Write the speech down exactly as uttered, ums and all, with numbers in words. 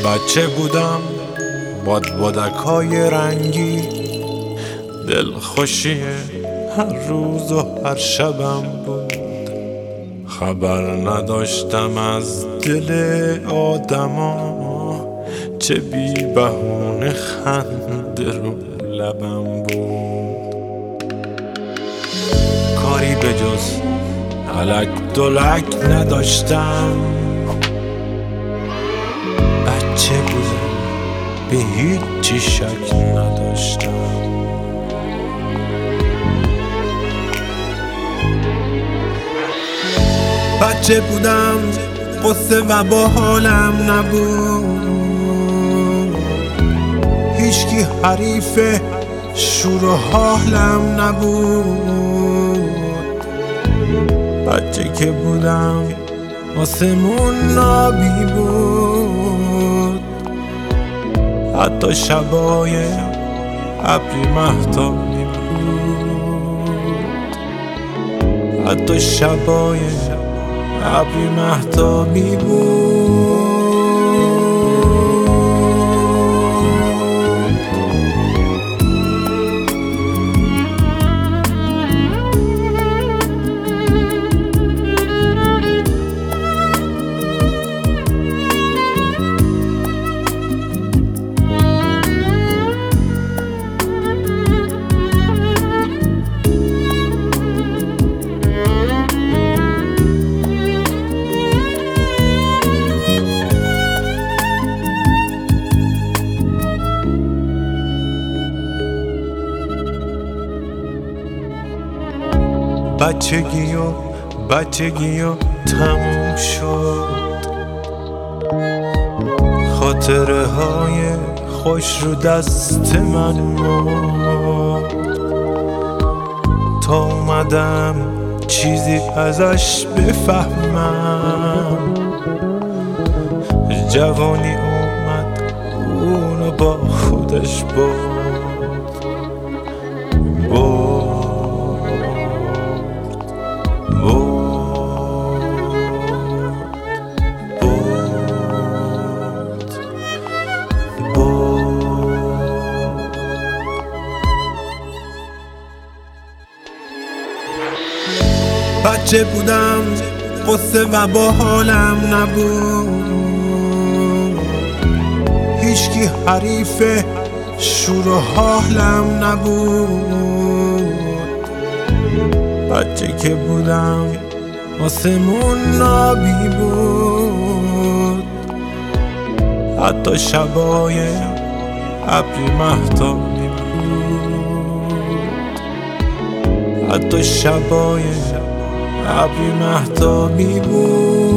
بچه بودم بادبادک‌های رنگی، دلخوشی هر روز و هر شبم بود. خبر نداشتم از دل آدما، چه بی بهونه خنده رو لبم بود. کاری به جز الک دلک نداشتم، بچه بودم به هیچی شک نداشتم. بچه بودم قصه و با حالم نبود، هیچکی حریف شور و حالم نبود. بچه که بودم آسمون نابی بود، حتی شبای ابری مهتابی بود، حتی شبای ابری مهتابی بود. بچگی و بچگی و تموم شد، خاطره های خوش رو دست من مرد. تا اومدم چیزی ازش بفهمم، جوانی اومد اونو با خودش برد. بچه بودم قصه و با حالم نبود، هیچکی حریف شور و حالم نبود. بچه که بودم آسمون نابی بود، حتی شبای ابری مهتابی بود، حتی شبای ابری مهتابی بود.